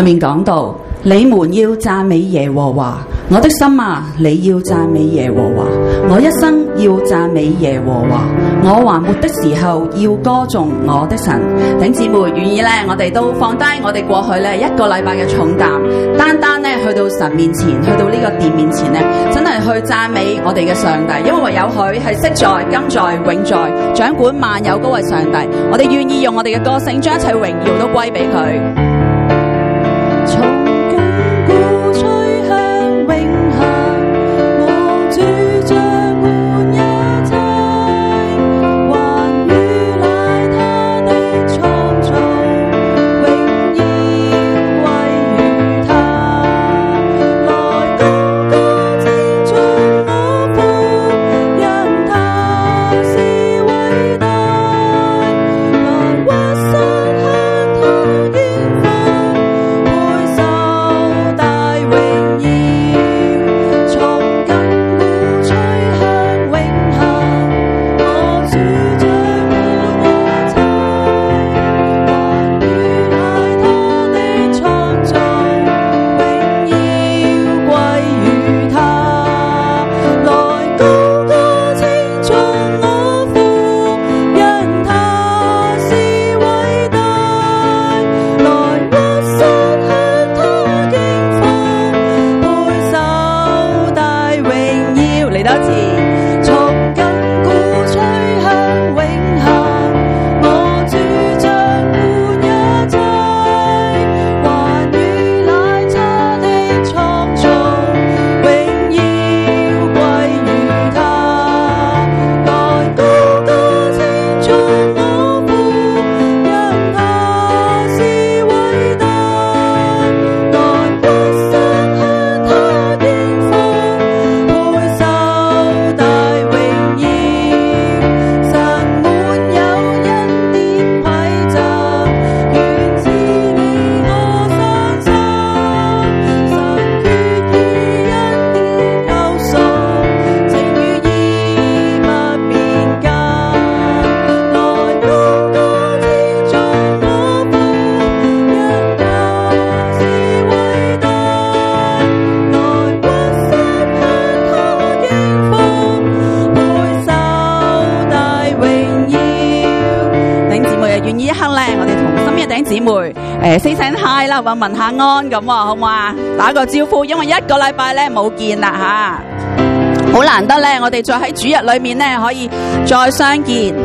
面講到，你們要讚美耶和華，我的心啊，你要讚美耶和華，我一生要讚美耶和華，我還活的時候要歌頌我的神。弟兄姊妹願意呢，我哋都放低我哋過去呢一個禮拜嘅重擔，單單呢去到神面前，去到呢個殿面前呢，真係去讚美我哋嘅上帝，因為唯有佢係昔在、今在、永在，掌管萬有嗰位上帝。我哋願意用我哋嘅歌聲，將一切榮耀都歸俾佢。say 聲 hi 啦，或問下安咁喎，好唔好啊？打個招呼，因為一個禮拜咧冇見啦嚇，好難得咧，我哋再喺主日裏面咧可以再相見。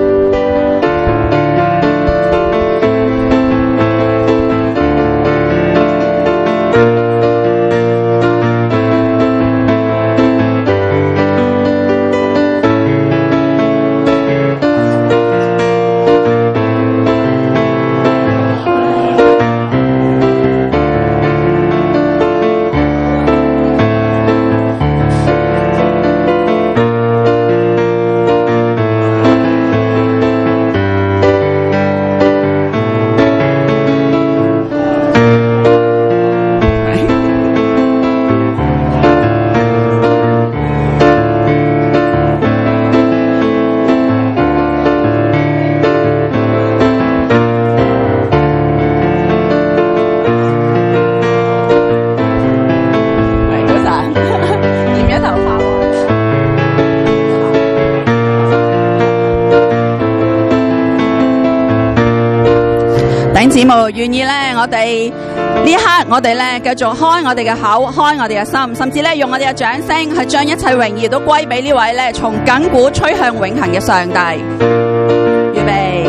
姊妹願意咧，我哋呢一刻，我哋咧繼續開我哋嘅口，開我哋嘅心，甚至咧用我哋嘅掌聲，係將一切榮耀都歸俾呢位咧從亙古吹向永恆嘅上帝。預備。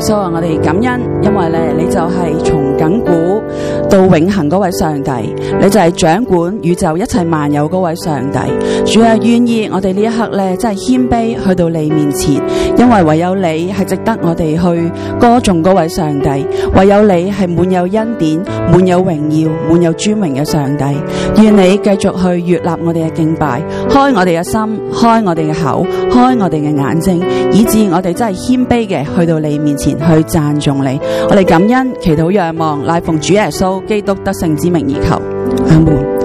穌啊，我哋感恩，因為咧你就係從亙古到永恆嗰位上帝，你就係掌管宇宙一切萬有嗰位上帝。主啊，願意我哋呢一刻咧真係謙卑去到你面前，因為唯有你係值得我哋去歌頌嗰位上帝，唯有你係滿有恩典、滿有榮耀、滿有尊榮嘅上帝。願你繼續去悅納我哋嘅敬拜，開我哋嘅心，開我哋嘅口，開我哋嘅眼睛，以致我哋真係謙卑嘅去到你面前去讚頌你。我哋感恩、祈禱、仰望，乃奉主耶穌基督得勝之名而求，阿門。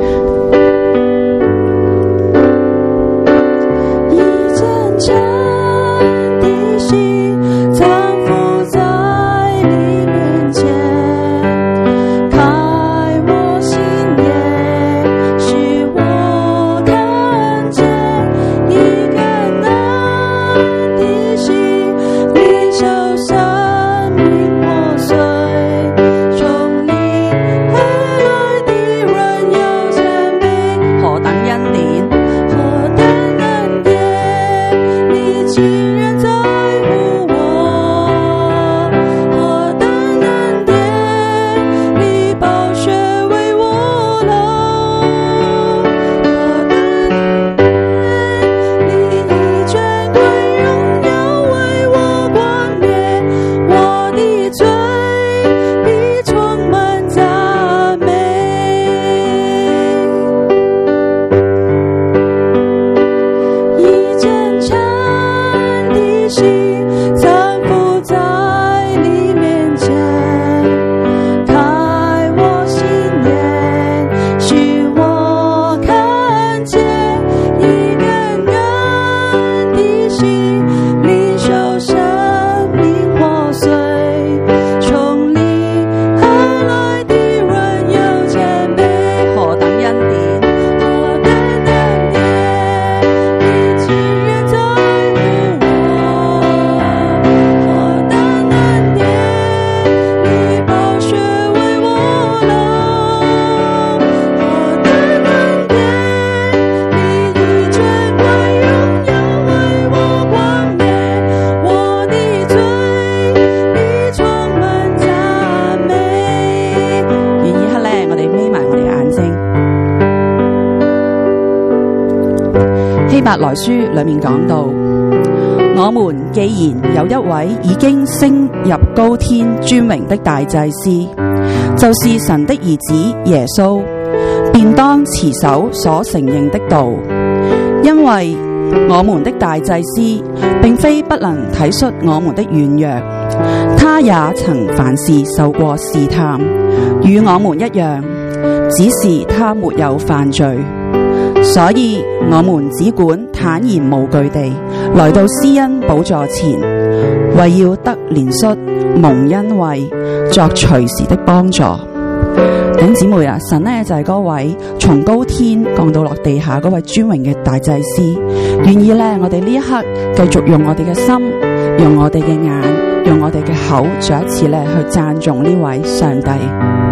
希伯來書裏面講到，我們既然有一位已經升入高天尊榮的大祭司，就是神的兒子耶穌，便當持守所承認的道。因為我們的大祭司並非不能體恤我們的軟弱，他也曾凡事受過試探，與我們一樣，只是他沒有犯罪。所以我們只管坦然無懼地來到施恩寶座前，為要得憐恤、蒙恩惠，作隨時的幫助。弟兄姊妹啊，神呢就係嗰位從高天降到落地下嗰位尊榮嘅大祭司，願意呢我哋呢一刻繼續用我哋嘅心、用我哋嘅眼、用我哋嘅口，再一次呢去讚頌呢位上帝。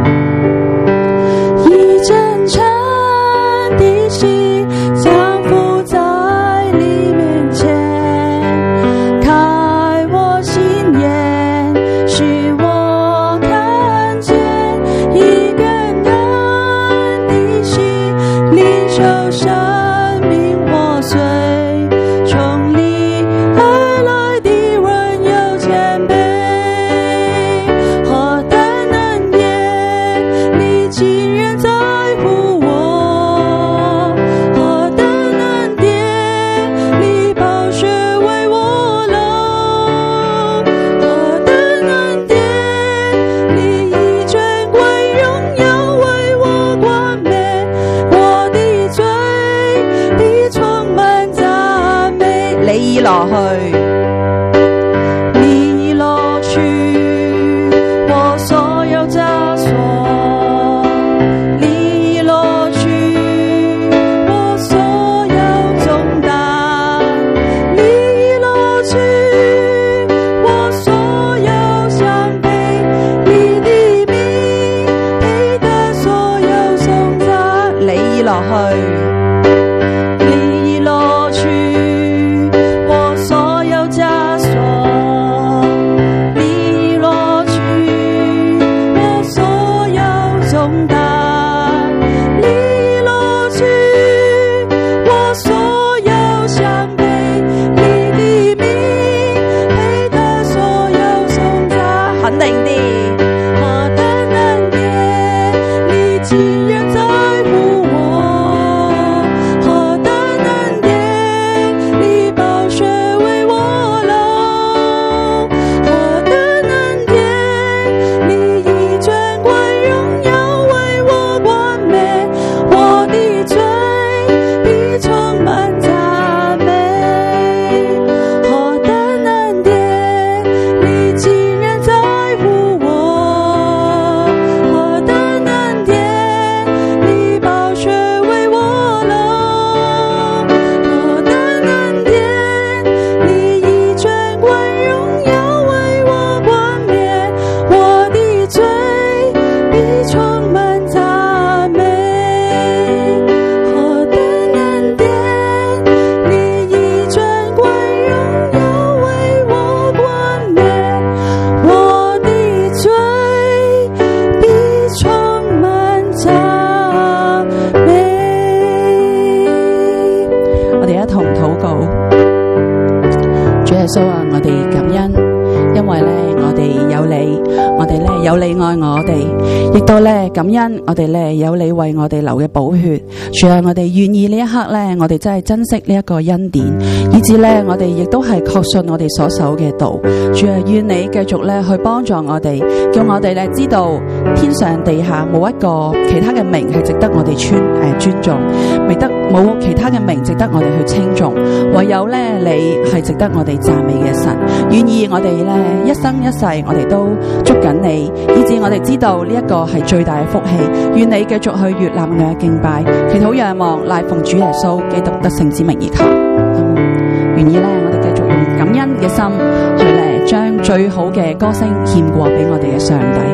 一陣晨的心降伏在你面前，開我心眼，使我看見一根根的心，領受生命活水，從你而來的溫柔謙卑，何等恩典，你竟然在乎我，何等穌啊，我哋感恩，因為咧我哋有你，我哋咧有你愛我哋，亦都咧感恩我哋咧有你為我哋流嘅寶血。主啊，我哋願意呢一刻咧，我哋真係珍惜呢一個恩典，以至咧我哋亦都係確信我哋所守嘅道。主啊，願你繼續咧去幫助我哋，叫我哋咧知道天上地下冇一個其他嘅名係值得我哋尊重，冇其他嘅名值得我哋去稱頌，唯有咧你係值得我哋讚美嘅神。願意我哋咧一生一世我哋都捉緊你，以致我哋知道呢一個係最大嘅福氣。願你繼續去悅納我哋嘅敬拜，祈禱仰望賴奉主耶穌基督得勝之名而求。願意咧我哋繼續用感恩嘅心去咧將最好嘅歌聲獻過俾我哋嘅上帝。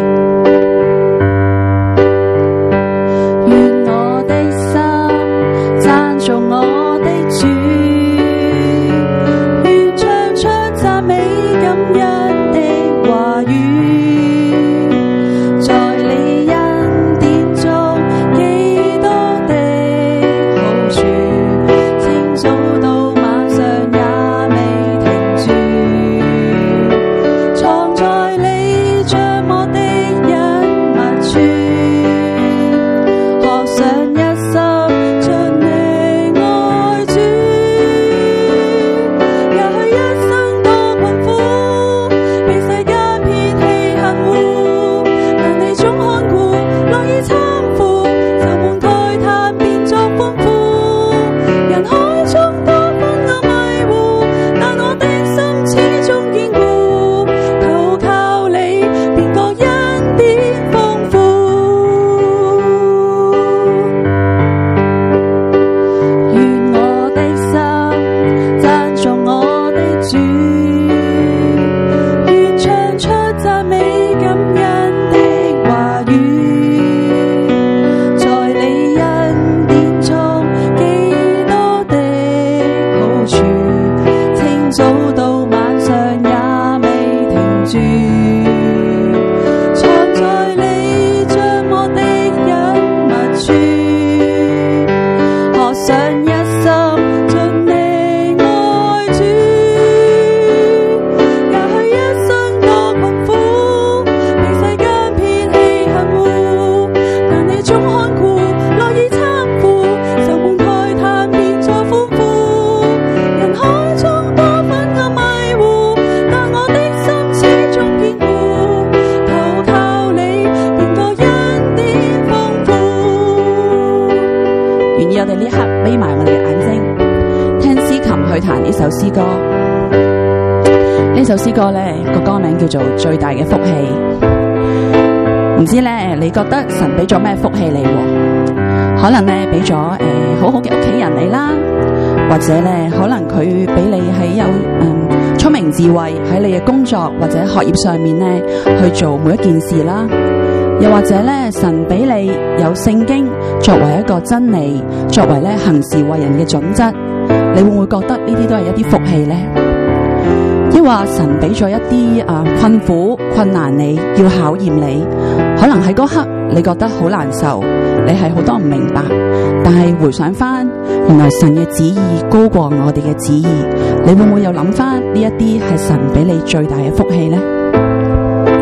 呢首詩歌咧個歌名叫做最大嘅福氣。唔知咧你覺得神俾咗咩福氣你？可能咧俾咗好好嘅屋企人你啦，或者咧可能佢俾你喺有聰明智慧喺你嘅工作或者學業上面咧去做每一件事啦，又或者咧神俾你有聖經作為一個真理，作為咧行事為人嘅準則，你會唔會覺得呢啲都係一啲福氣呢？抑或神俾咗一啲困苦困難你，要考驗你，可能喺嗰刻你覺得好難受，你係好多唔明白，但係回想翻，原來神嘅旨意高過我哋嘅旨意，你會唔會又諗翻呢一啲係神俾你最大嘅福氣呢？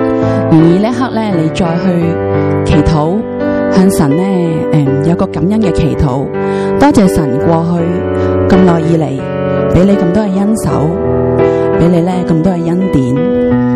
而呢一刻咧，你再去祈禱，向神咧有個感恩嘅祈禱，多謝神過去咁耐以嚟俾你咁多嘅恩手，俾你咧咁多嘅恩典。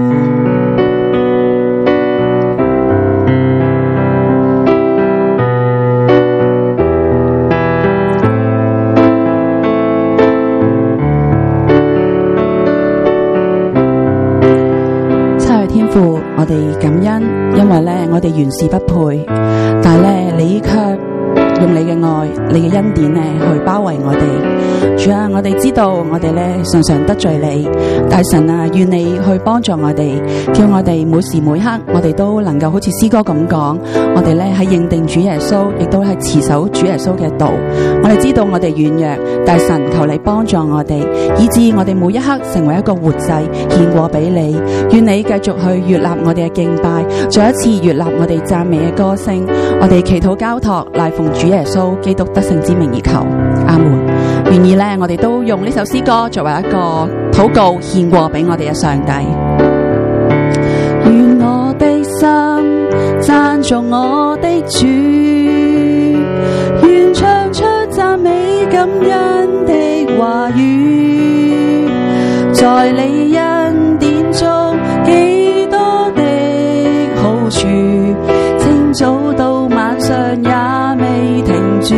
我哋感恩，因為咧我哋原是不配，但係咧你卻用你嘅愛、你嘅恩典咧去包圍我哋。主啊，我哋知道我哋咧常常得罪你，但係神啊，願你去幫助我哋，叫我哋每時每刻我哋都能夠好似詩歌咁講，我哋咧係認定主耶穌，亦都係持守主耶穌嘅道。我哋知道我哋軟弱，但係神求你幫助我哋，以致我哋每一刻成為一個活祭獻過俾你。願你繼續去悅納我哋嘅敬拜，再一次悅納我哋讚美嘅歌聲。我哋祈禱交託，賴奉主耶穌基督得勝之名而求，阿門。願意咧，我哋都用呢首詩歌作為一個禱告獻過俾我哋嘅上帝。願我的心讚頌我的主，願唱出讚美感恩的話語，在你恩典中幾多的好處，清早到晚上也未停住，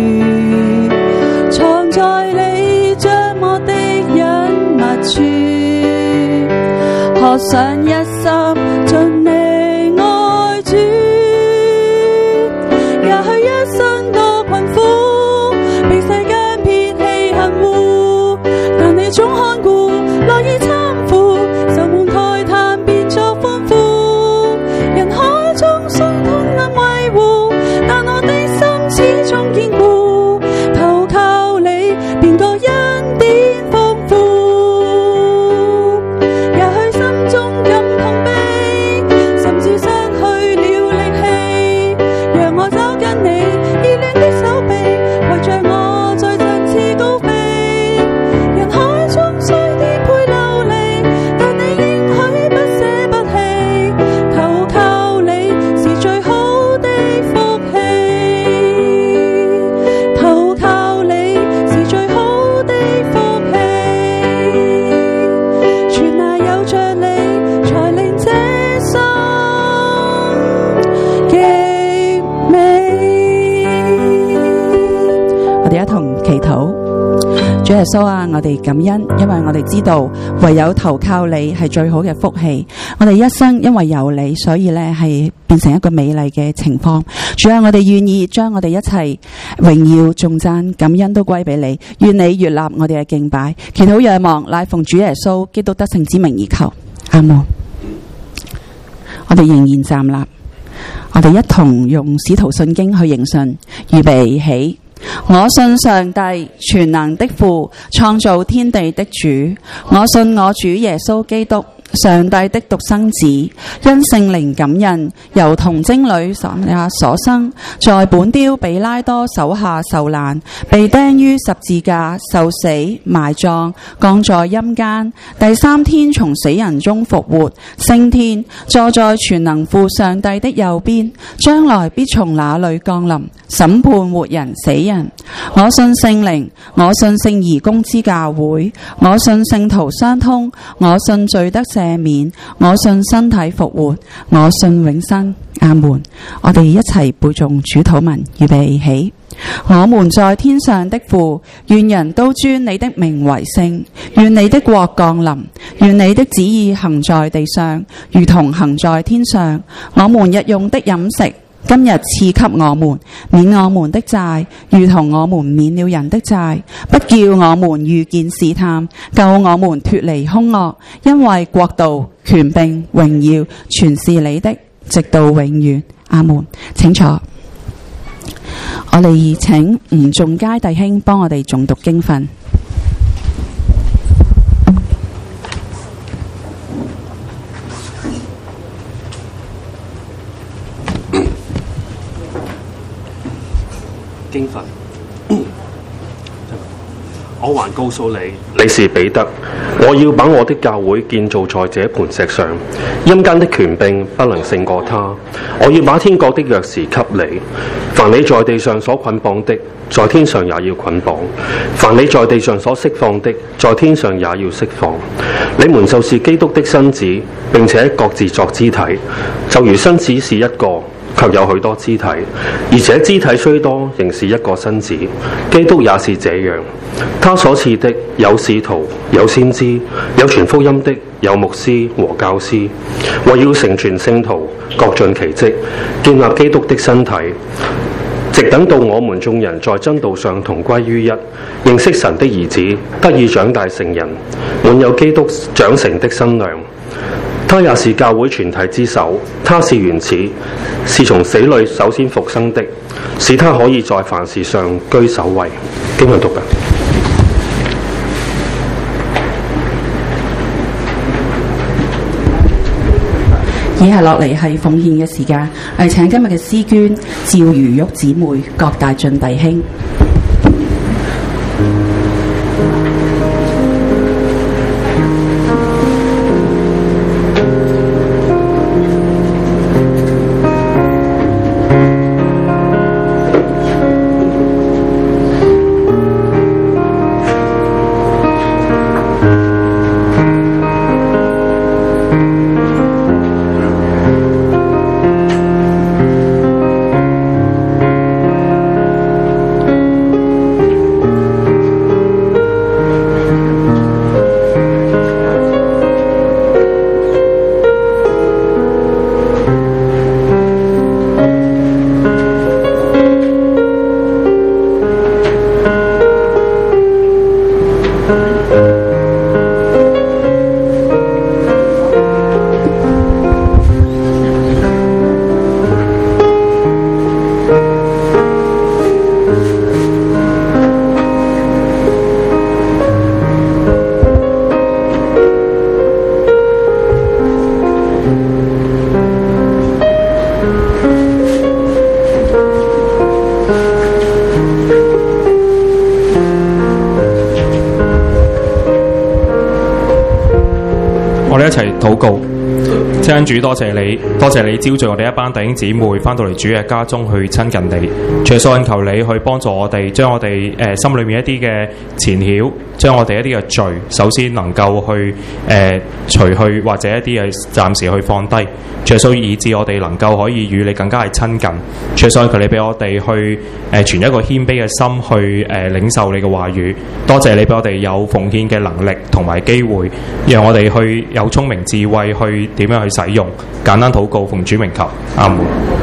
藏在你將我的隱密處，渴想一心盡力愛主，也許一生多困苦，被世間撇棄恨惡，但你總看顧，樂意參付，愁悶慨嘆變作歡呼，人海中傷痛難維護，但我的心始終堅固，投靠你便覺恩典豐富，也許心中感痛悲，甚至失去了力氣，讓我走近你熱戀的手臂，攜着我再振翅高飛，人海中雖顛沛流離，但你應許不捨不棄，投靠你是最好的福氣，投靠你是最好的福氣，全賴有着你才令這生極美。我哋一同祈禱。主耶穌啊，我哋感恩，因為我哋知道唯有投靠你係最好嘅福氣。我哋一生因為有你，所以咧係變成一個美麗嘅情況。主啊，我哋願意將我哋一切榮耀、頌讚、感恩都歸俾你。願你悅納我哋嘅敬拜，祈禱仰望，乃奉主耶穌基督得勝之名而求，阿門。我哋仍然站立，我哋一同用使徒信經去迎信，預備起。我信上帝全能的父，創造天地的主。我信我主耶穌基督，上帝的獨生子，因聖靈感孕，由童貞女所生，在本丟彼拉多手下受難，被釘於十字架，受死，埋葬，降在陰間，第三天從死人中復活，升天，坐在全能父上帝的右邊，將來必從那裏降臨，審判活人死人。我信聖靈，我信聖義公之教會，我信聖徒相通，我信罪得赦免，我信身體復活，我信永生。阿門。我哋一齊背誦主禱文，預備起。我們在天上的父，願人都尊你的名為聖，願你的國降臨，願你的旨意行在地上，如同行在天上。我們日用的飲食，今日賜給我們，免我們的債，如同我們免了人的債，不叫我們遇見試探，救我們脫離兇惡，因為國度、權柄、榮耀，全是你的，直到永遠。阿門。請坐。我哋請吳仲佳弟兄幫我哋誦讀經訓。 經訓，我還告訴你，你是彼得， 我要把我的教會建造在這磐石上，陰間的權柄不能勝過他。我要把天國的鑰匙給你，凡你在地上所捆綁的，在天上也要捆綁；凡你在地上所釋放的，在天上也要釋放。你們就是基督的身子，並且各自作肢體，就如身子是一個，卻有許多肢體，而且肢體雖多，仍是一個身子。基督也是這樣，他所賜的有使徒，有先知，有傳福音的，有牧師和教師，為要成全聖徒，各盡其職，建立基督的身體，直等到我們眾人在真道上同歸於一，認識神的兒子，得以長大成人，滿有基督長成的身量。他也是教會全體之首，他是原始，是從死裏首先復生的，使他可以在凡事上居首位。經文讀㗎。 以下落嚟係奉獻嘅時間，我哋請今日嘅詩捐趙如玉姊妹、郭大俊弟兄。 我哋一齊禱告，親主多謝你，多謝你招聚我哋一班弟兄姊妹翻到嚟主嘅家中去親近你。主耶穌，求你去幫助我哋，將我哋心裏面一啲嘅纏繞，將我哋一啲嘅罪，首先能夠去除去，或者一啲嘅暫時去放低。主耶穌，以致我哋能夠可以與你更加係親近。主耶穌，求你俾我哋去存一個謙卑嘅心去領受你嘅話語。多謝你俾我哋有奉獻嘅能力同埋機會，讓我哋去有聰明智慧去點樣去使用。簡單禱告，奉主名求，阿門。